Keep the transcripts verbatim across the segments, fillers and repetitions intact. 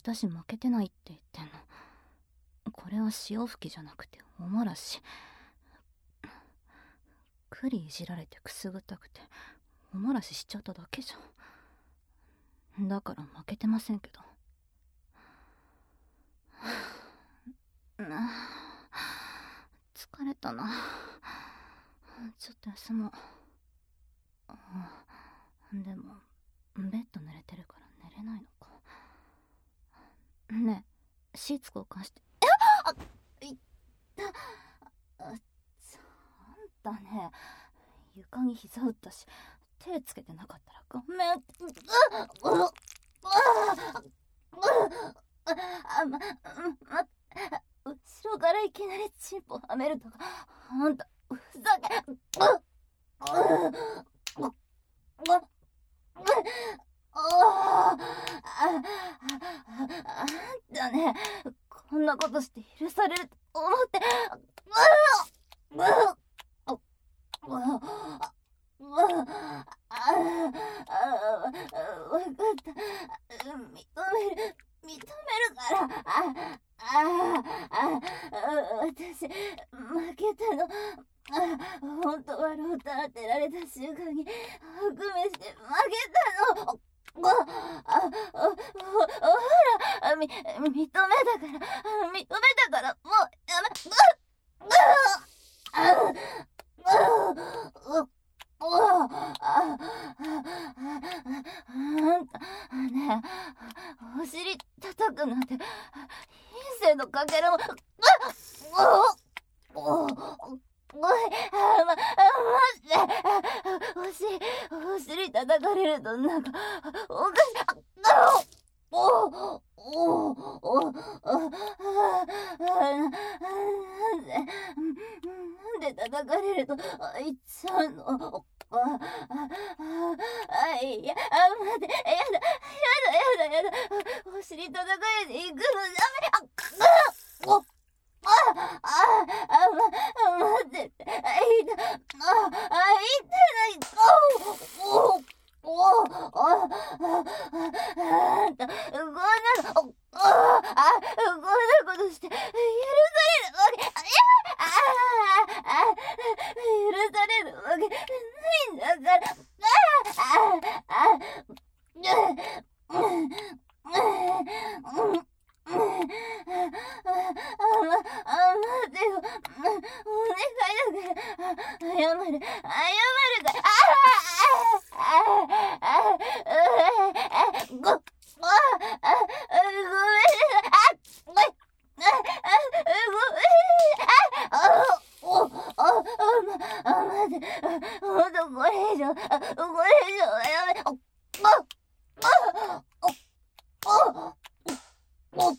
私負けてないって言ってんの。これは潮吹きじゃなくておもらし。栗いじられてくすぐったくておもらししちゃっただけじゃん。だから負けてませんけど。疲れたな。ちょっと休もう。でもベッド濡れてるから寝れないのか。ねえ、シーツ交換して。えっ、あ、いったあ、ちゃんだね。床に膝打ったし手つけてなかったらごめん。うっうっうっあ、ま、ま、後ろからいきなりチンポはめるとかあんたふざけ。うっうっうっあんたね、こんなことして許されると思って分かった。認める認めるから。あああ私負けたの。本当はローター当てられた瞬間に悪夢して負けたの。ああほらみ認めたから認めたからもうやめ。あんたねえ、お尻叩くなんて人生のかけらも。おい、あ、ま、待って。お尻、お尻叩かれるとなんかおかしい。あっおおおおなんでなんで叩かれると言っちゃうの。ああいや、あ、待って、やだやだやだやだ。お尻叩かれていくのダメ。あっあああま、待ってって。あ、いた。あ、あ、いたない。おおおああんた、こんなの、ああこんなことして許されるわけ、ああ許されるわけないんだから。あああ待てよ、お願いだから謝る謝るから。ああああごごめんなさい。ごめんおおあ待て、ほんとこれ以上これ以上やめ。おおおお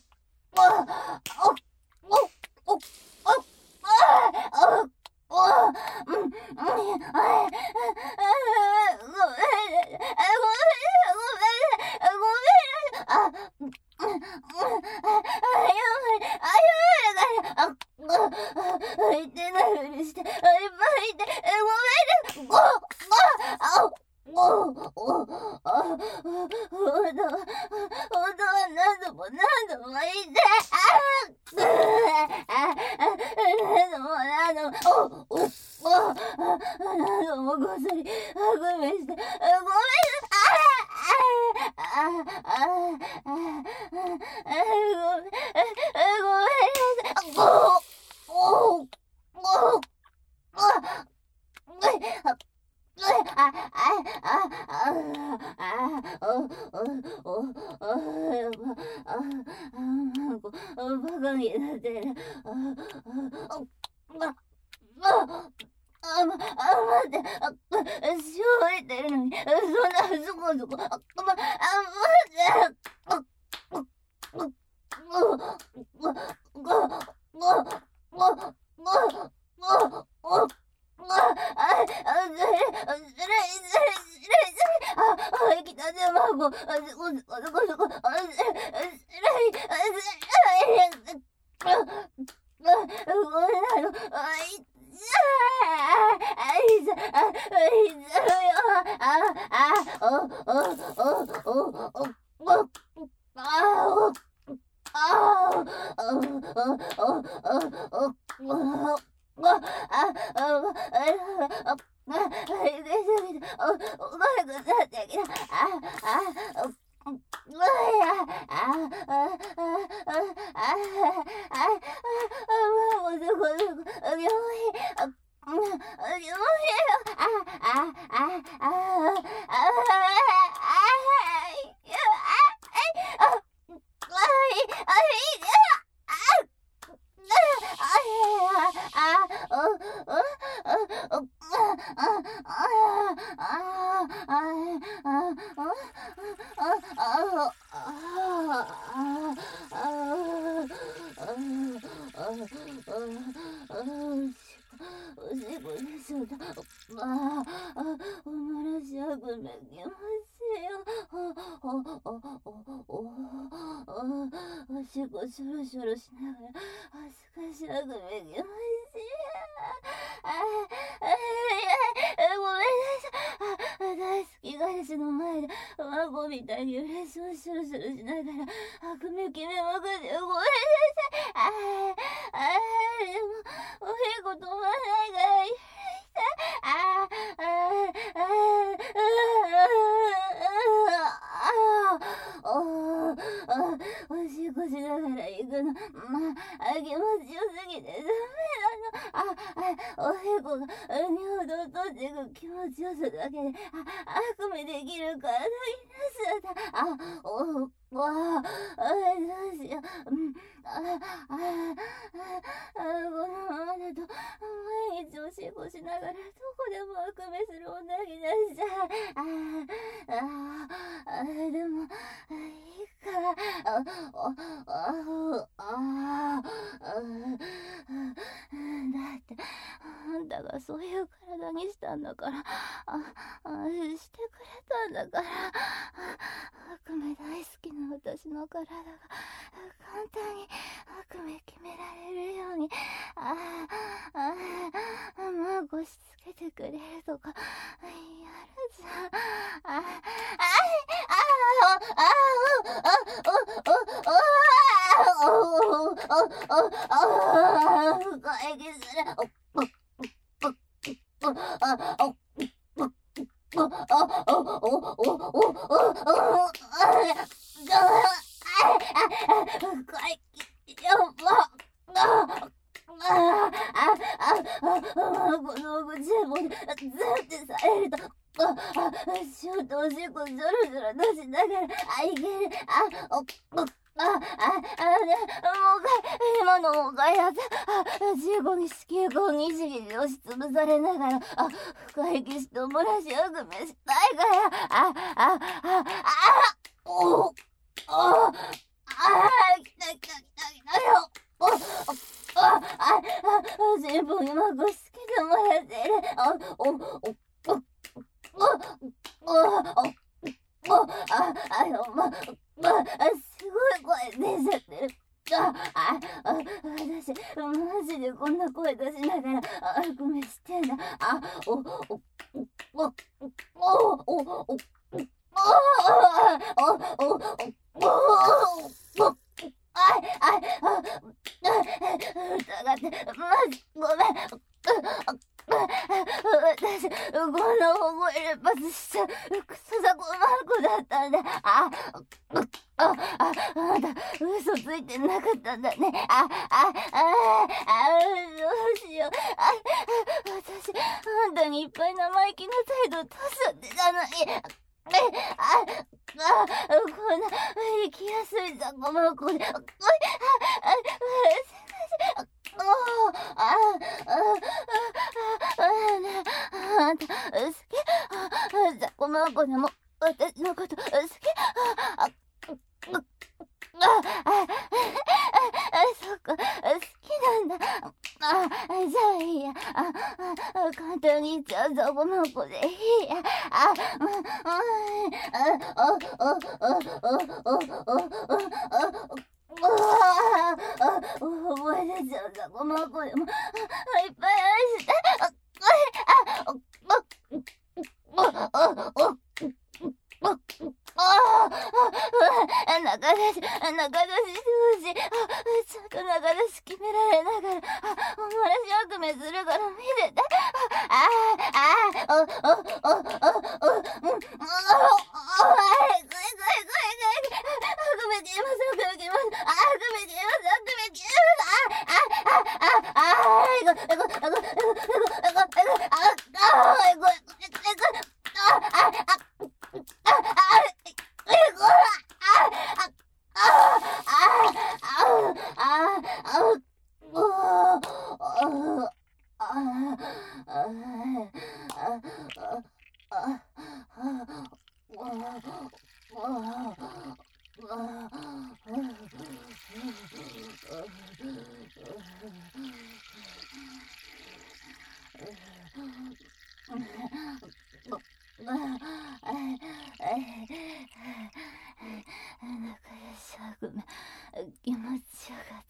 言ってないふりして、いっぱい言って、ごめんね。ごおおおお本当は本当は何度も何度も言ってあ何度も何度もおおお何度もこっそり悪夢してごめんなさい。ああああああごめんなさい。おおおおああああバカになってる。あ、ま、あ、待って、あ、塩入ってるのに、そんな、そこそこ、あ、ま、あ、待って、あ、ご、ご、ご、ご、ご、ご、ご、あ、あ、ずれ、ずれ、ずれ、ずれ、あ、あ、生きたて卵、あ、そこ、そこ、そこ、そこ、あ、ずれ、ずれ、ずれ、あ、ごめんなの、あ、い、あいざ、あいざよ、ああおおおおおおおあおショロショロしながら恥ずかしあぐめきましい。ああごめんなさい。大好き彼氏の前で孫みたいに嬉しそうショロショロしながらあぐめきめまくってごめんなさい。ああでもおへこ止まらないから許してああああああおしっこしながら行くの、まあ、気持ちよすぎてダメなの。あ、あ、おへこが尿道を取っていく気持ちよさだけで、あ、あくめできる体になすだ。あ、お、わあ、あ、どうしよう。うん、あ、あ、あ、あ、このままだと、毎日おしっこしながらどこでもあくめする女になっちゃう。あ、あ、あ、でも、いいか。あ、あ、あ、あ、あ、だってあんたがそういう体にしたんだから、あ、あしてくれたんだから、あくめ大好きな私の体が簡単にあくめ決められるように、ああ、まあごしつけてくれるとかやるじゃん。あ、あ、あ、あ、あ、あ、会議する。この口もずってされるとシュートおしっこジョロジョロ出しながらあいける。あおおあ、あ、あ、ね、もうかい、今のもうかいだった。あ、じゅうごに子宮口にじぎり押しつぶされながら、あ、深息して漏らしあぐめしたいから、あ、あ、あ、あ、お、あ、あ、来た来た来た来たよ。お、あ、あ、あ、新聞にまくしつけてもらってる。あ、お、お、お、お、お、お、お、あ、あ、ま、ま、すごい声出ちゃってる。あ、あ、あ、私、マジでこんな声出しながら、あ、ごめんしてんだ。あ、お、お、お、お、お、お、お、お、お、お、お、お、あい、あい、あ、疑って、マジ、ごめん。私、こんな大声連発しちゃうクソザコマンコだったんだ。あ、あ、あ、あんた嘘ついてなかったんだね。あ、あ、あ、あ、あ、どうしよう。あ、私、あんたにいっぱい生意気な態度とっしゃってたのに。え、あ、あ、こんな生きやすいザコマンコで、あ、あ、あ、すいません。おー、あ、あ、あ、あ、あんた、好き？ザコマンコでも、私のこと、好き？あ、あ、あ、あ、そっか、好きなんだ。あ、じゃあいいや。あ、簡単に言っちゃうザコマンコでいいや。あ、うん、うん、あ、お、お、お、お、お、お、お、お、覚え出ちゃうザコマンコでもいっぱい愛して。あ、お、お、お、お、お、ああ、中出し、中出ししてほしい。 中でし決められながら、おもらし悪夢するから見てて。ああ、ああ、お、お、お、お、お、お、お、お、お、お、お、お、お、お、悪夢消えます、悪夢消えます。あ、悪夢消えます、悪夢消えます。あ、あ、あ、あ、あ、えご、えご、えご、えご、えご、えご、えご、あ、あ、えご、えご、えご、あ、あ、あ、あ、あ、えご、あ、あ、あ、あ、あ、あ、あ、気持ちよかった。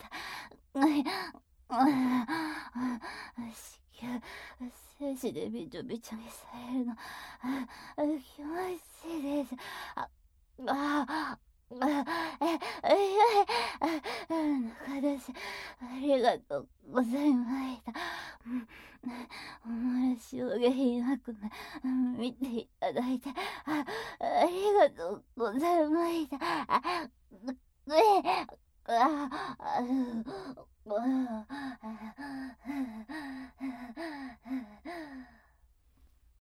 精子でびちょびちょにされるの気持ちいいです。ああええ中田さんありがとうございました。おもらしお下品悪夢見ていただいて あ, ありがとうございました。あえあああ